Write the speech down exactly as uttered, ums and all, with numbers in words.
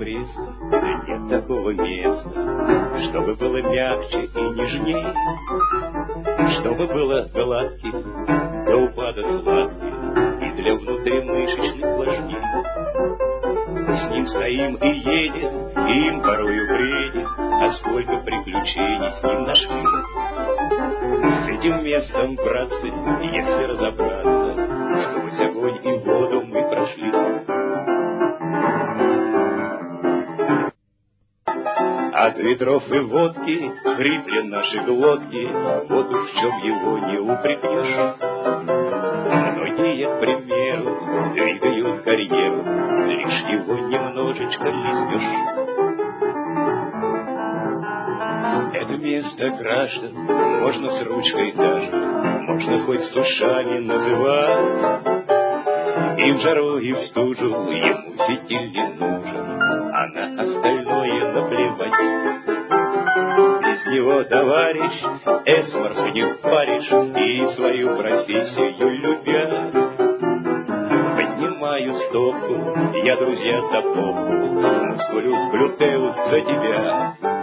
пресса, нет такого места, чтобы было мягче и нежней, чтобы было гладким, до упада сладким и для внутримышечных сложней. С ним стоим и едем, и им порою бредим, а сколько приключений с ним нашли. С этим местом, братцы, если разобраться, сквозь огонь и воду мы прошли. От ветров и водки хрипли наши глотки, вот уж в чем его не упрекнешь. Многие, к примеру, двигают карьеру, лишь его немножечко лизнешь. Это место граждан можно с ручкой даже, можно хоть с ушами называть. И в жару, и в стужу ему фитиль не нужен, а на остальное наплевать. Без него, товарищ, эсморф не паришь, и свою профессию любя. Поднимаю стопку, я, друзья, за попку, мускулюс глютеус за тебя.